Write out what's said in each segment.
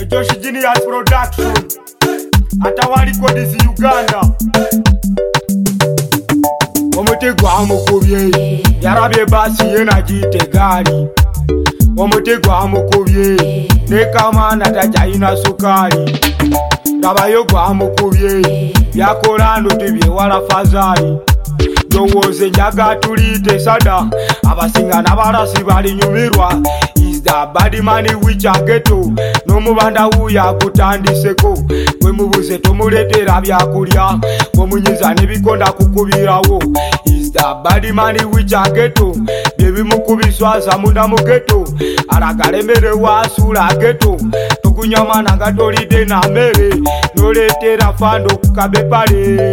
Josh Genius Production atawali kodisi Uganda omutego amukubye yarabye basi yena jite gari omutego amukubye ne kamana tajayina sukari rabayo gwamukubye byakolando tibye wala fazali dowoze njaga tulite sada abasinga nabarasi bali nyumirwa is the bad man which I get to no mubanda uya kutandiseko we mubuze tomuletera byakulya bomunyiza nebikonda kukubirawo is the bad man which I get to bebi mukubiswa zamunda mugeto aragaremere wasula geto tukunyama nangatolide na mere noletera fando kukabepale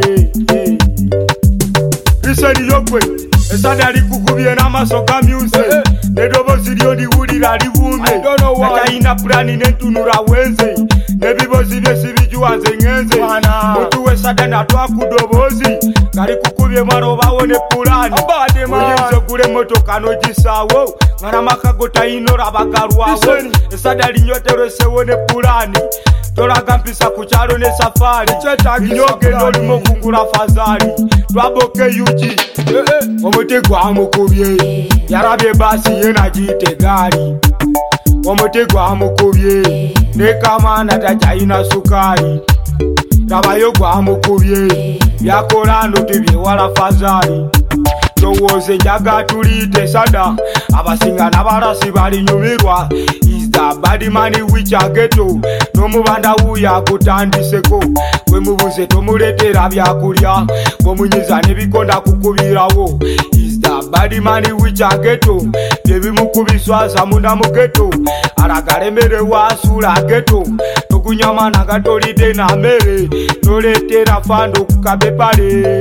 Listen yokwe esada likukubye n'amasoka music nedobo ziryo ndiwulira livumye natayina plani nentunura wenze nebibozi bye sibijuwanze ngenze mutu wesada natwakudobozi kali kukubye mwarobawo ne pulani uyinze gule motoka nogisawo ngana makago tayinora bagalwawo esada linyoteresewo ne pulani tolaga mpisa kuchalo ne safari inyogendo limo kungula fazali twaboke yuji omutego amukubye yarabye basi yena jite gari omutego amukubye ne kamana tajayina sukari rabayo gwamukubye byakolando tibye wala fazali dowoze njaga tulite sada abasinga nabarasi bali nyumirwa is the bad man which I get to no mubanda uya kutandiseko we mubuze tomuletera byakulya bomunyiza nebikonda kukubirawo is the bad man which I get to bebi mukubiswa zamunda mugeto aragaremere wasula geto tukunyama nangatolide na mere noletera fando kukabepale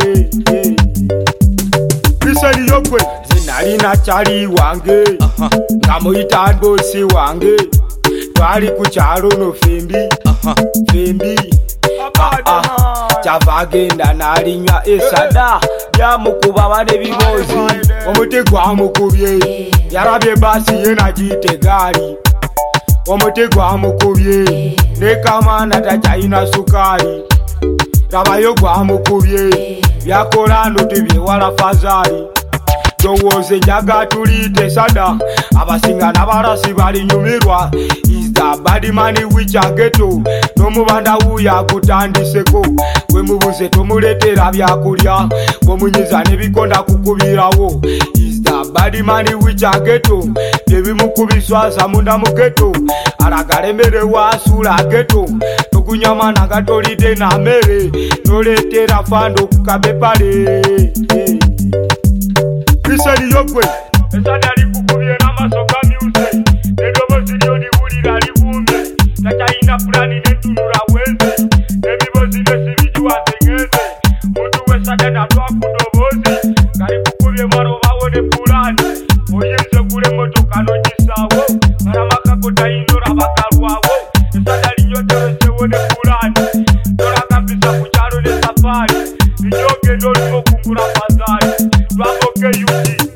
Listen yokwe zinalina chali wange ngamuyita bosi wange twali kuchalo no fembi fembi chavagenda nalinya esada byamukuba bane bibozi omutego amukubye yarabye basi yena jite gari omutego amukubye ne kamana tajayina sukari rabayo gwamukubye byakolando tibye wala fazali dowoze njaga tulite sada abasinga nabarasi bali nyumirwa is the bad man which I get to no mubanda uya kutandiseko we mubuze tomuletera byakulya bomunyiza nebikonda kukubirawo is the bad man which I get to bebi mukubiswa zamunda mugeto aragaremere wasula geto tukunyama nangatolide na mere noletera fando kukabepale Listen yokwe esada likukubye n'amasoka music nedobo ziryo ndiwulira livumye natayina plani nentunura wenze nebibozi bye sibijuwanze ngenze mutu wesada natwakudobozi kali kukubye mwarobawo ne pulani uyinze gule motoka nogisawo ngana makago tayinora bagalwawo esada linyoteresewo ne pulani tolaga mpisa kuchalo ne safari inyogendo limo kungula fazali twaboke yuji